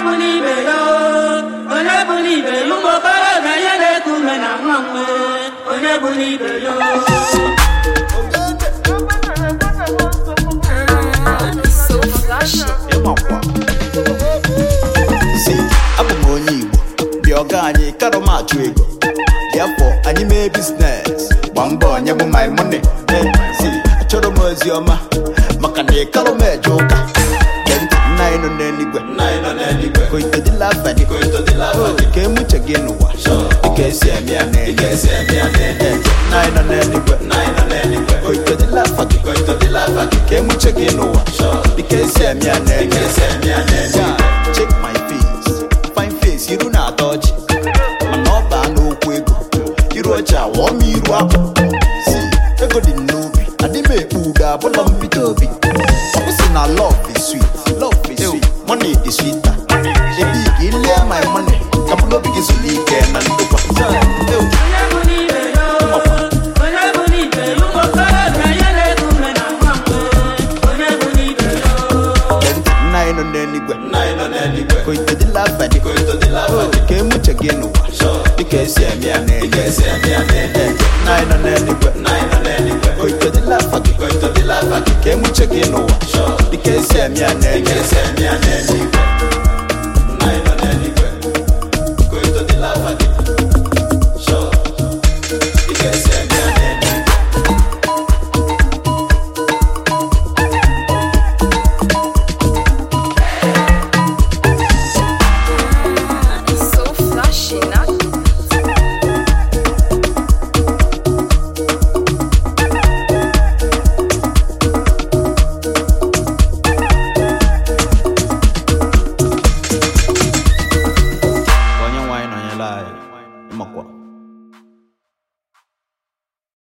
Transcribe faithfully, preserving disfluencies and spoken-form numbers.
believe yo, onye believe yo, mo para na yele kume na mwe, onye believe yo. So flashy. See, I'm money. Bioga anyị karoma atụ ego. Therefore, anyị mee business. Gbambo onye bụ my money. See, achọrọ m ozi ọma maka na ịkaroma eje ụka. Nna anyị nọ n'eluigwe. Koito dị lafadi. Ka emuche gị n'ụwa. Ike esi eme ya n'eluigwe. Nna anyị nọ n'eluigwe. Koito dị lafadi. Ka emuche gị n'ụwa. Ike esi eme ya n'eluigwe. Check my face. Fine face, iru na-atọ ọchị. Mana ọ baa n'okwu ego. Iru ọchị awọ m iru akpụ. Si, ego dị n'obi. Adị m ekpu ugo abụla mbido obi. Ọ bụsị na love is sweet. Love is sweet. Money is sweeter. Ebi gị lie my money. Ka mkpụrụ obi gị zuru ike na ndokwa. Nna anyị nọ n'eluigwe. Koito dị lafadi. Ka emuche gị n'ụwa. Ike esi eme ya n'eluigwe. Nna anyị nọ n'eluigwe. Koito dị lafadi. Ka emuche gị n'ụwa. Ike esi eme ya n'eluigwe. So flashy, not Onye nwaanyị nọnyere anyị. Ịmakwa.